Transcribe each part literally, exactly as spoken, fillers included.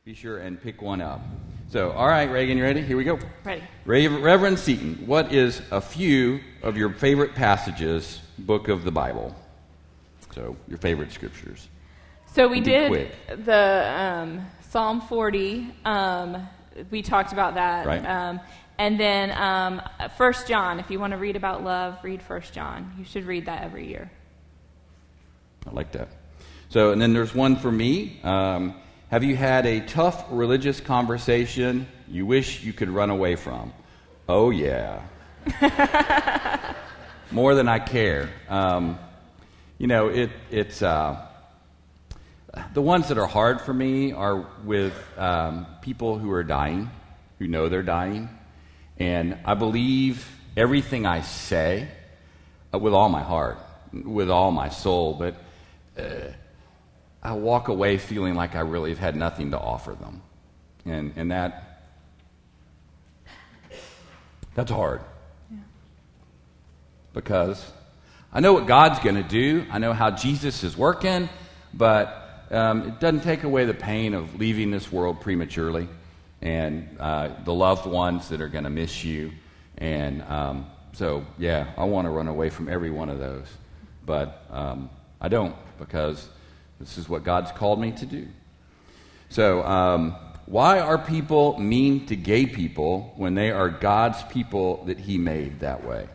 be sure and pick one up. So, all right, Reagan, you ready? Here we go. Ready. Reverend Seaton, what is a few of your favorite passages, book of the Bible? So, your favorite scriptures. So we Be did quick. the um, Psalm forty. Um, we talked about that. Right. Um, and then um, First John. If you want to read about love, read First John. You should read that every year. I like that. So, and then there's one for me. Um, have you had a tough religious conversation you wish you could run away from? Oh, yeah. More than I care. Um, you know, it, it's... Uh, the ones that are hard for me are with um, people who are dying, who know they're dying. And I believe everything I say uh, with all my heart, with all my soul, but uh, I walk away feeling like I really have had nothing to offer them. And and that that's hard. Yeah. Because I know what God's going to do. I know how Jesus is working, but um, it doesn't take away the pain of leaving this world prematurely and uh, the loved ones that are going to miss you. And um, so, yeah, I want to run away from every one of those. But um, I don't, because this is what God's called me to do. So, um, why are people mean to gay people when they are God's people that He made that way?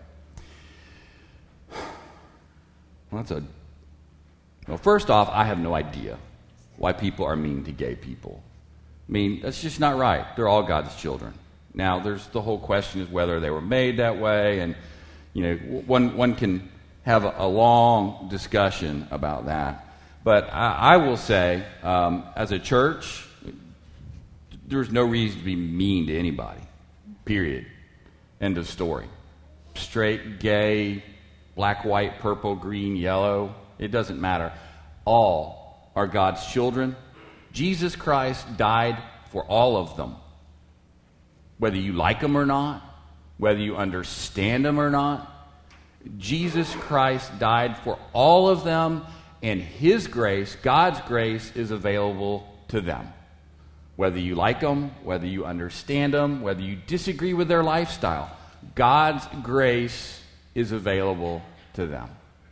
Well, that's a... Well, first off, I have no idea why people are mean to gay people. I mean, that's just not right. They're all God's children. Now, there's the whole question is whether they were made that way, and, you know, one one can have a, a long discussion about that. But I, I will say, um, as a church, there's no reason to be mean to anybody, period. End of story. Straight, gay, black, white, purple, green, yellow, it doesn't matter. All are God's children. Jesus Christ died for all of them. Whether you like them or not, whether you understand them or not, Jesus Christ died for all of them, and His grace, God's grace, is available to them. Whether you like them, whether you understand them, whether you disagree with their lifestyle, God's grace is available to them.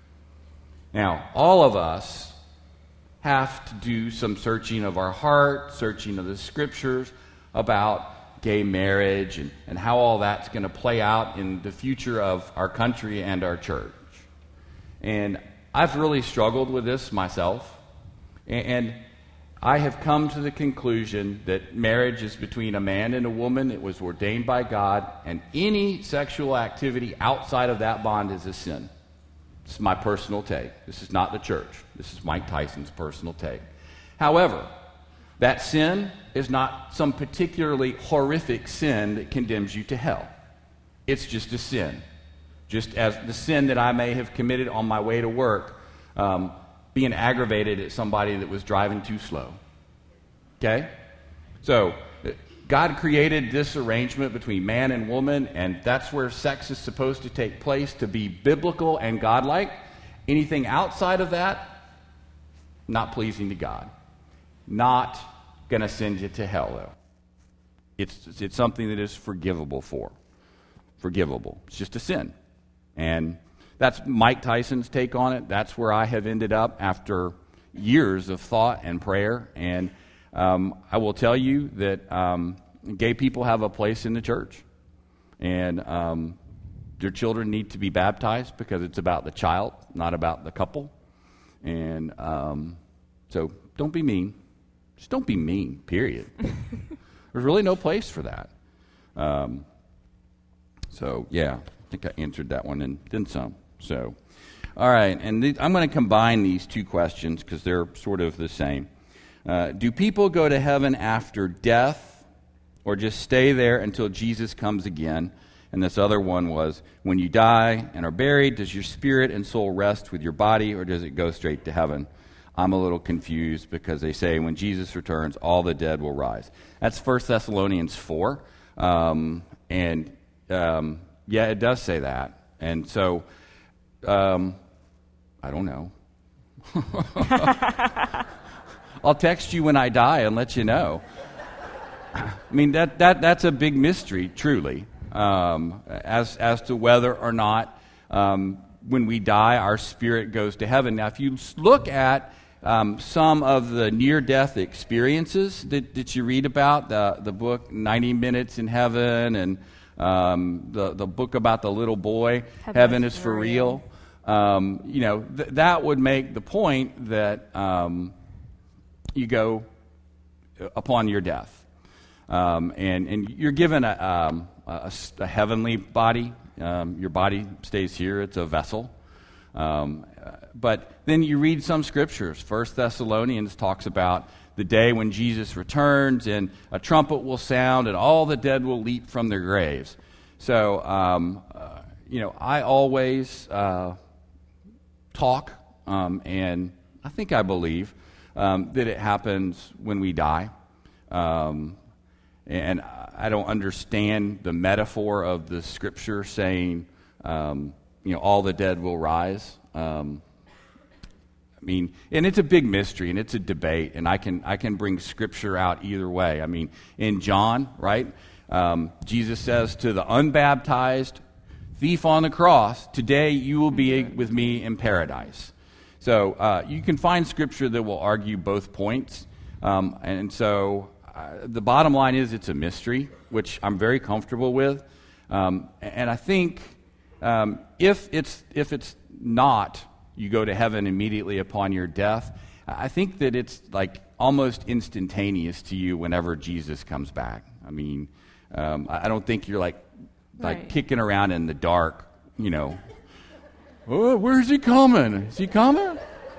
Now, all of us have to do some searching of our heart, searching of the Scriptures about gay marriage and, and how all that's going to play out in the future of our country and our church. And I've really struggled with this myself. And, and I have come to the conclusion that marriage is between a man and a woman. It was ordained by God, and any sexual activity outside of that bond is a sin. This is my personal take. This is not the church. This is Mike Tyson's personal take. However, that sin is not some particularly horrific sin that condemns you to hell. It's just a sin. Just as the sin that I may have committed on my way to work, um, being aggravated at somebody that was driving too slow. Okay? So, God created this arrangement between man and woman, and that's where sex is supposed to take place to be biblical and godlike. Anything outside of that, not pleasing to God. Not going to send you to hell, though. It's, it's something that is forgivable for. Forgivable. It's just a sin. And that's Mike Tyson's take on it. That's where I have ended up after years of thought and prayer. And um, I will tell you that um, gay people have a place in the church. And um, their children need to be baptized because it's about the child, not about the couple. And um, so don't be mean. Just don't be mean, period. There's really no place for that. Um, so, yeah, I think I answered that one and then some. So, all right, and th- I'm going to combine these two questions because they're sort of the same. Uh, do people go to heaven after death or just stay there until Jesus comes again? And this other one was, when you die and are buried, does your spirit and soul rest with your body or does it go straight to heaven? I'm a little confused because they say when Jesus returns, all the dead will rise. That's First Thessalonians four. Um, and, um, yeah, it does say that. And so, um, I don't know. I'll text you when I die and let you know. I mean, that, that that's a big mystery, truly, um, as, as to whether or not um, when we die, our spirit goes to heaven. Now, if you look at um, some of the near-death experiences that, that you read about, the, the book ninety minutes in Heaven, and um, the, the book about the little boy, Heaven, Heaven is for real, real. Um, you know, th- that would make the point that um, you go upon your death. Um, and, and you're given a, um, a, a heavenly body. Um, your body stays here. It's a vessel. Um, but then you read some scriptures. First Thessalonians talks about the day when Jesus returns, and a trumpet will sound, and all the dead will leap from their graves. So, um, uh, you know, I always uh, talk, um, and I think I believe um, that it happens when we die. Um, And I don't understand the metaphor of the scripture saying, um, you know, all the dead will rise. Um, I mean, and it's a big mystery, and it's a debate, and I can I can bring scripture out either way. I mean, in John, right, um, Jesus says to the unbaptized thief on the cross, "Today you will be with me in paradise." So uh, you can find scripture that will argue both points, um, and so. Uh, the bottom line is it's a mystery, which I'm very comfortable with, um, and I think um, if it's if it's not, you go to heaven immediately upon your death. I think that it's like almost instantaneous to you whenever Jesus comes back. I mean, um, I don't think you're like like right. kicking around in the dark, you know. Oh, where's he coming? Is he coming?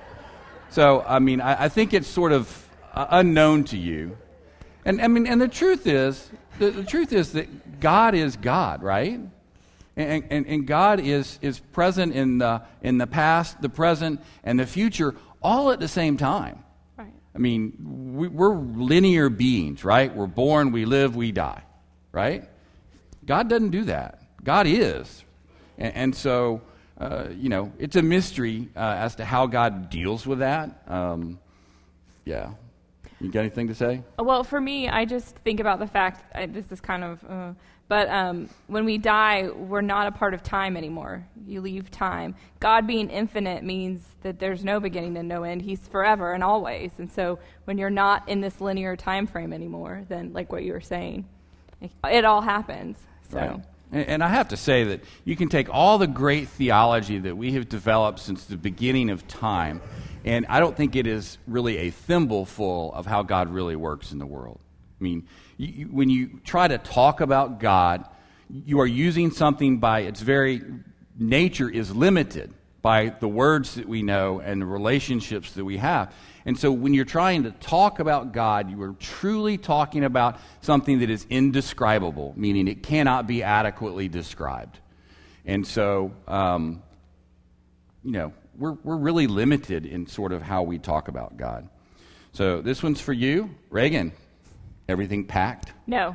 So I mean, I, I think it's sort of uh, unknown to you. And I mean, and the truth is, the, the truth is that God is God, right? And, and, and God is, is present in the in the past, the present, and the future, all at the same time. Right. I mean, we, we're linear beings, right? We're born, we live, we die, right? God doesn't do that. God is, and, and so uh, you know, it's a mystery uh, as to how God deals with that. Um, yeah. You got anything to say? Well, for me, I just think about the fact, I, this is kind of, uh, but um, when we die, we're not a part of time anymore. You leave time. God being infinite means that there's no beginning and no end. He's forever and always. And so when you're not in this linear time frame anymore, then like what you were saying, it all happens. So. Right. And, and I have to say that you can take all the great theology that we have developed since the beginning of time, and I don't think it is really a thimbleful of how God really works in the world. I mean, you, you, when you try to talk about God, you are using something by its very nature is limited by the words that we know and the relationships that we have. And so when you're trying to talk about God, you are truly talking about something that is indescribable, meaning it cannot be adequately described. And so, um, you know, We're we're really limited in sort of how we talk about God. So this one's for you, Reagan. Everything packed? No.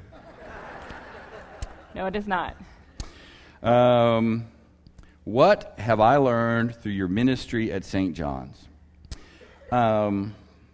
No, it is not. Um, what have I learned through your ministry at Saint John's? Um,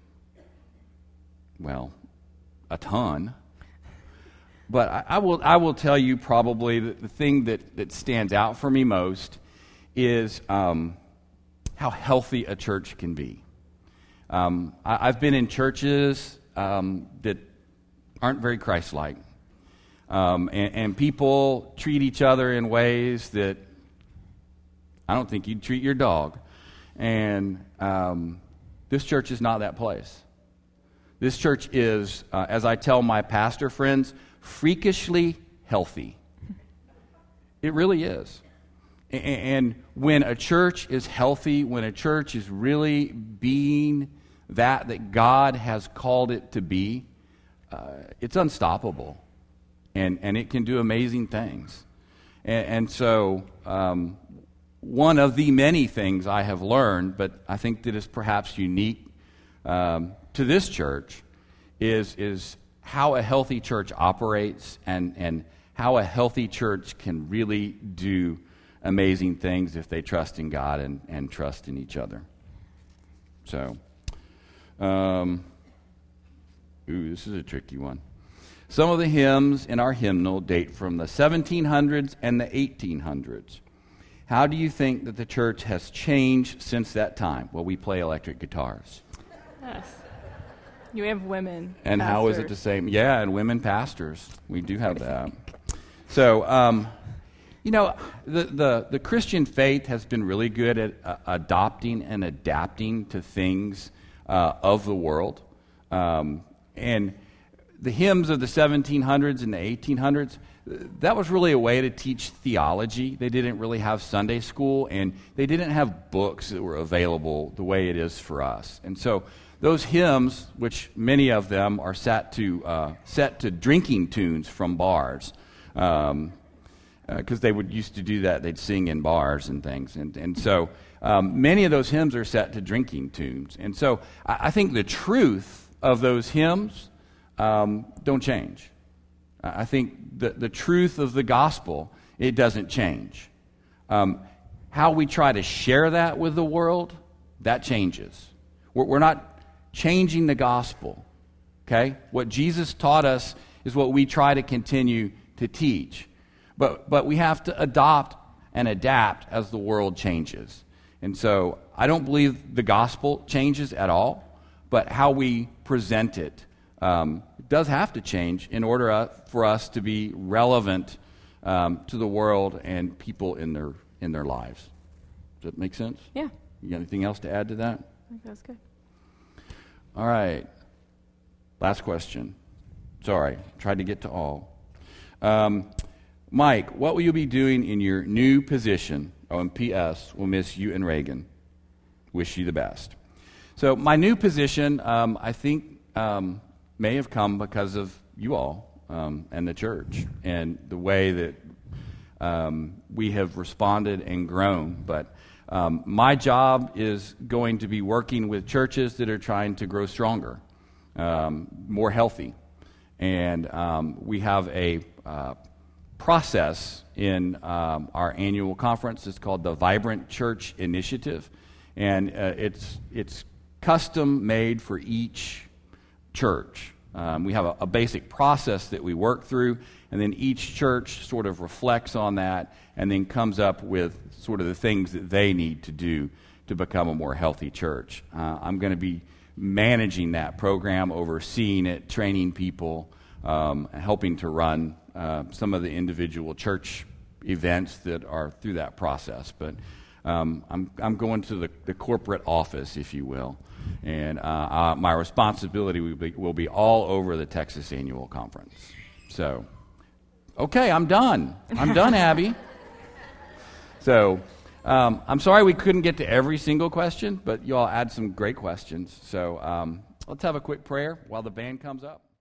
well, a ton. But I, I will I will tell you probably that the thing that, that stands out for me most is um, how healthy a church can be. Um, I, I've been in churches um, that aren't very Christ-like, um, and, and people treat each other in ways that I don't think you'd treat your dog. And um, this church is not that place. This church is, uh, as I tell my pastor friends, freakishly healthy. It really is. And when a church is healthy, when a church is really being that that God has called it to be, uh, it's unstoppable, and and it can do amazing things. And, and so, um, one of the many things I have learned, but I think that is perhaps unique um, to this church, is is how a healthy church operates, and and how a healthy church can really do amazing things if they trust in God and, and trust in each other. So, um, ooh, this is a tricky one. Some of the hymns in our hymnal date from the seventeen hundreds and the eighteen hundreds. How do you think that the church has changed since that time? Well, we play electric guitars. Yes. You have women And pastors. how is it the same? Yeah, and women pastors. We do have that. So, um, you know, the, the, the Christian faith has been really good at uh, adopting and adapting to things uh, of the world. Um, and the hymns of the seventeen hundreds and the eighteen hundreds, that was really a way to teach theology. They didn't really have Sunday school, and they didn't have books that were available the way it is for us. And so those hymns, which many of them are set to uh, set to drinking tunes from bars, um, because uh, they would used to do that. They'd sing in bars and things, and and so um, many of those hymns are set to drinking tunes. And so I, I think the truth of those hymns um, don't change. I think the, the truth of the gospel, it doesn't change. Um, how we try to share that with the world, that changes. We're, we're not changing the gospel, okay? What Jesus taught us is what we try to continue to teach. But, but we have to adopt and adapt as the world changes. And so I don't believe the gospel changes at all, but how we present it um, does have to change in order uh, for us to be relevant um, to the world and people in their in their lives. Does that make sense? Yeah. You got anything else to add to that? I think that's good. All right. Last question. Sorry, tried to get to all. Um, Mike, what will you be doing in your new position? Oh, and P S, we'll miss you and Reagan. Wish you the best. So my new position, um, I think, um, may have come because of you all um, and the church and the way that um, we have responded and grown. But um, my job is going to be working with churches that are trying to grow stronger, um, more healthy. And um, we have a uh, process in um, our annual conference. It's called the Vibrant Church Initiative. And uh, it's it's custom made for each church. Um, we have a, a basic process that we work through, and then each church sort of reflects on that and then comes up with sort of the things that they need to do to become a more healthy church. Uh, I'm going to be managing that program, overseeing it, training people, um, helping to run uh, some of the individual church events that are through that process. But um, I'm, I'm going to the, the corporate office, if you will. And uh, uh, my responsibility will be, will be all over the Texas Annual Conference. So, okay, I'm done. I'm done, Abby. So, um, I'm sorry we couldn't get to every single question, but you all had some great questions. So, um, let's have a quick prayer while the band comes up.